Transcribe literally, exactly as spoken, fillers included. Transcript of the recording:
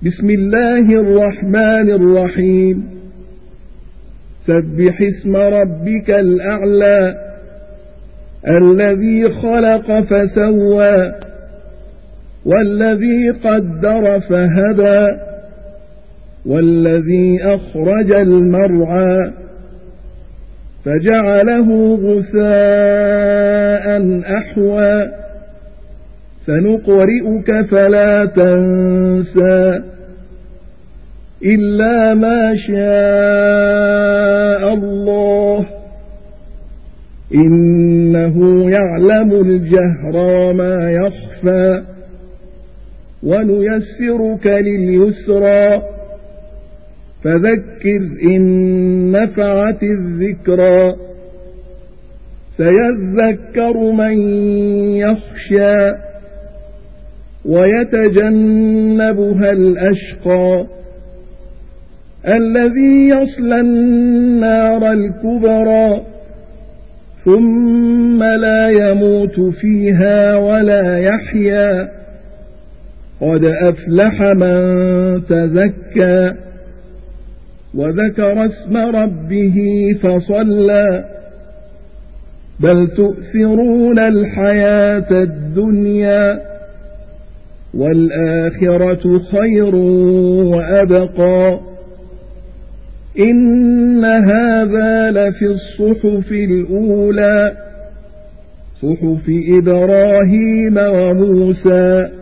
بسم الله الرحمن الرحيم سبح اسم ربك الأعلى الذي خلق فسوى والذي قدر فهدى والذي أخرج المرعى فجعله غثاء أحوى سنقرئك فلا تنسى إلا ما شاء الله إنه يعلم الجهر وما يخفى ونيسرك لليسرى فذكر إن نفعت الذكرى سيذكر من يخشى ويتجنبها الأشقى الذي يصلى النار الكبرى ثم لا يموت فيها ولا يحيا قد أفلح من تزكى وذكر اسم ربه فصلى بل تؤثرون الحياة الدنيا والآخرة خير وأبقى إن هذا لفي الصحف الأولى صحف إبراهيم وموسى